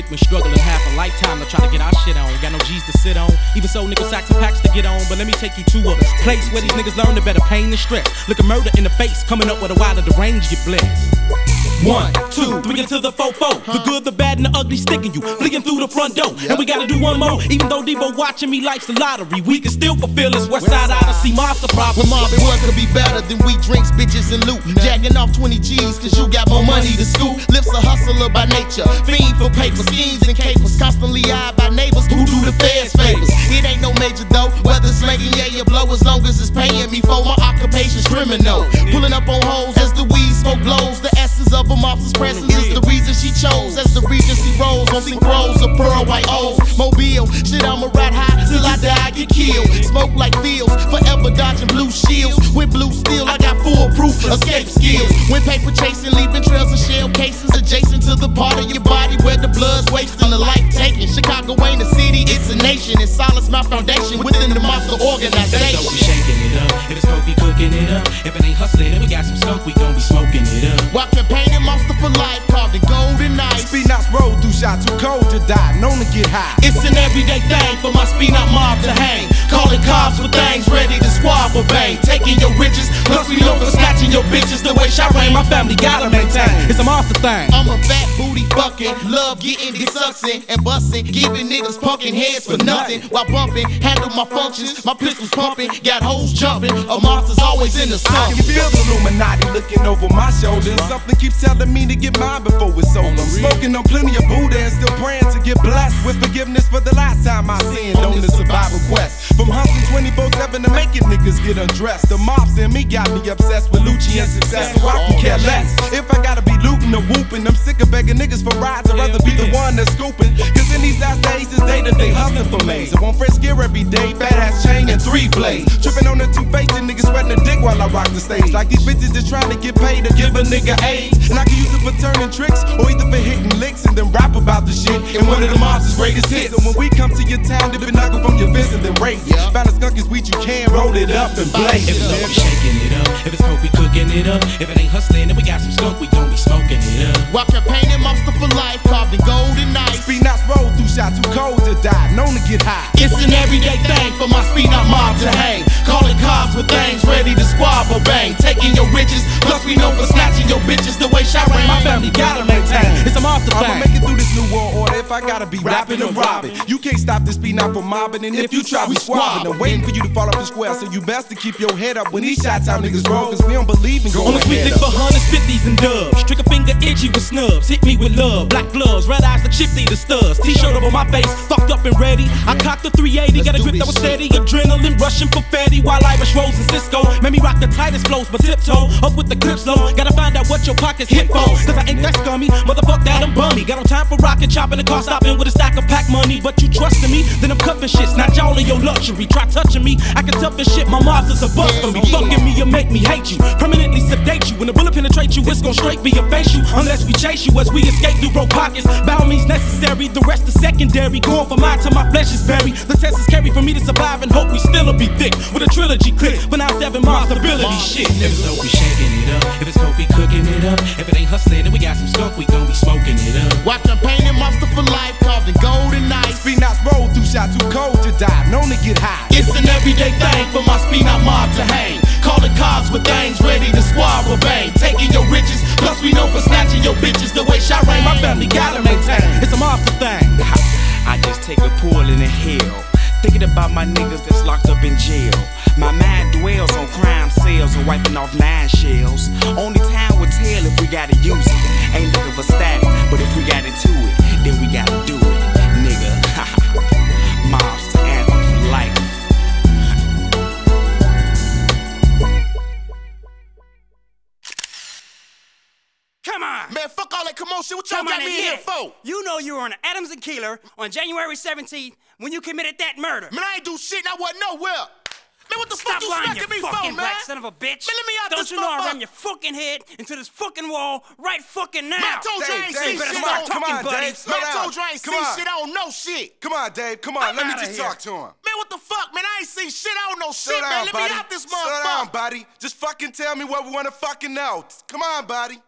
Been struggling half a lifetime to try to get our shit on. Got no G's to sit on. Even so, niggas sacks and packs to get on. But let me take you to a place where these niggas learn the better pain and stress. Looking murder in the face, coming up with a while of the range get blessed. 1, 2, 3 into the 4, 4. The good, the bad, and the ugly sticking you, fleeing through the front door. And we gotta do one more. Even though Devo watching me life's the lottery, we can still fulfill this West Side Odyssey monster prophecy. When Marvin what could be better than we drinks, bitches, and loot. Jacking off 20 G's, cause you got more money to scoop. Lips a hustler by nature, fiend for paper, schemes and capers. Constantly eyed by neighbors who do the feds favors. It ain't no major though, whether slanging yeah or blow, as long as it's paying me for my occupation's criminal. Pulling up on hoes as the weed smoke blows. The essence of a monster's presence is the reason she chose. As the Regency rolls on some grows of pearl white O's. Mobile, shit I'ma ride high till I die, get killed. Smoke like fields, forever dodging blue shields. With blue steel, I got foolproof escape skills. When paper chasing, leaving trails of shell cases adjacent to the part of your body where the blood's wasting, the life taking. Chicago ain't a city, it's a nation. It's solid's my foundation within the monster organization. So we shaking it up, if it's coke, we cooking it up. If it ain't hustling, then we got some skunk, we gon' be smoking it up. While campaigning monster for life, carved in gold and ice. Speed knots roll through shot, too cold to die, known to get high. It's an everyday thing for my speed knot mob to hang. Calling cops with things ready to squab or bang. Taking your riches, plus we know for snatching your bitches. The way I reign, my family gotta maintain. It's a monster thing. I'm a fat booty fucking, love getting it sucking and busting, giving niggas punkin' heads for nothing. While bumping, handle my functions, my pistols pumping, got hoes jumping. A monster's always in the sun. I can feel the Illuminati looking over my shoulder. Something keeps telling me to get mine before it's over. I'm smoking on plenty of Buddha and still praying to get blessed with forgiveness for the last time I sinned on the survival quest. From hustling 24/7 to making niggas get undressed. The mobs in me got me obsessed with Lucci and success, so I can care less. If I gotta be looting or whooping, I'm sick of begging niggas for rides. I'd rather be the one that's scooping. Cause in these last days, it's day to day hustling for maze. I want fresh gear every day, fat ass chain and 3 blades. Tripping on the 2-faced, and niggas sweating a dick while I rock the stage. Like these bitches just trying to get paid to give a nigga AIDS. And I can use it for turning tricks, or either for hitting licks and then rap about the shit. And one of the monsters' greatest hits. So when we come to your town, dip and knuckle from your fist and then race. Found a skunk is sweet, you can roll it up and blaze. If it's dope, we shaking it up. If it's coke, we cooking it up. If it ain't hustling, then we got some skunk, we gon' be smoking it up. While campaigning monster for life, carved in gold and ice. Speed knots roll through shot, too cold to die, known to get high. It's an everyday thing for my speed knot mob to hang. Calling cops with things ready to squab or bang. Taking your riches, plus we know for snatching your bitches. The way I reign, my family gotta maintain. It's a monster thing. I'ma make it through this new world order if I gotta be rapping and robbing. You can't stop this speed knot from mobbing, and if you try, we squabbing. I'm waiting for you to fall off the square, so you best to keep your head up when these shot time niggas roll, cause we don't believe in going on the sweet dick for hundreds, 50s, and dubs. Trigger finger itchy with snubs. Hit me with love, black gloves, red eyes, the chip the studs. T-shirt over my face, fucked up and ready. I cocked the 380, got a grip that was steady. Adrenaline rushing confetti while Irish Rose and Cisco made me rock the tightest flows, but tiptoe up with the clips low. Gotta find out what your pockets hit for, cause I ain't that scummy. Motherfuck that, I'm bummy. Got on time for rockin', chopping the car, stopping with a stack of pack money. But you trustin' me, then I'm cuffin' shit. Snatch all of your luxury. Try touching me, I can tough this shit. My monster's a bust for me. Fucking me, you make me hate you. Permanently sedate you. When the bullet penetrate you, it's gon' straight be a face you. Unless we chase you as we escape through broke pockets. By all means necessary, the rest is secondary. Going for mine till my flesh is buried. The test is carry for me to survive and hope we still'll be thick. With a trilogy click, but now 7 monster ability shit. If it's dope, we shaking it up. If it's coke, we cooking it up. If it ain't hustling, then we got some skunk, we gon' be smoking it up. While campaigning monster for life, carved in gold and ice. Speed knots roll through shot, too cold to die, known to get high. It's an everyday thing for my speed knot mob to hang. Calling cars with things ready to squab or bang. Taking your riches, plus we know for snatching your bitches. The way I reign, my family gotta maintain. It's a monster thing. I just take a pull in the hill, thinking about my niggas that's locked up in jail. My mind dwells on crime sales and wiping off 9 shells. Only time will tell if we gotta use it. Ain't looking for static, but if we got into it, then we gotta do it, nigga. Mobster anthem for life. Come on! Man, fuck all that commotion. What y'all got me in here for? You know you were on Adams and Keeler on January 17th when you committed that murder. Man, I ain't do shit. I wasn't nowhere. Man, what the fuck you lying, smacking me for, fucking man? black son of a bitch. Man, let me out Don't this you know I motherfucker. ram your fucking head into this fucking wall right fucking now? Man, I told you I ain't seen shit. Come on, buddy. Dave, slow Man, I down. told you I ain't Come seen on. shit. I don't know shit. Come on, Dave, come on, I'm let me outta just here. talk to him. Man, what the fuck, man? I ain't seen shit. I don't know Slow shit, down, man. Let buddy. me out this Slow down, motherfucker. buddy. Just fucking tell me what we wanna fucking know. Come on, buddy.